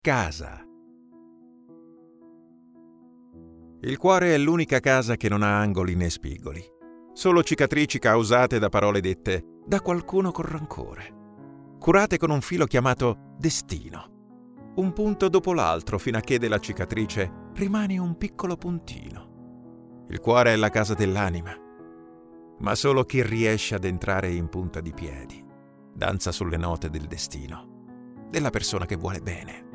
Casa. Il cuore è l'unica casa che non ha angoli né spigoli, solo cicatrici causate da parole dette da qualcuno con rancore, curate con un filo chiamato destino, un punto dopo l'altro fino a che della cicatrice rimane un piccolo puntino. Il cuore è la casa dell'anima, ma solo chi riesce ad entrare in punta di piedi danza sulle note del destino, della persona che vuole bene.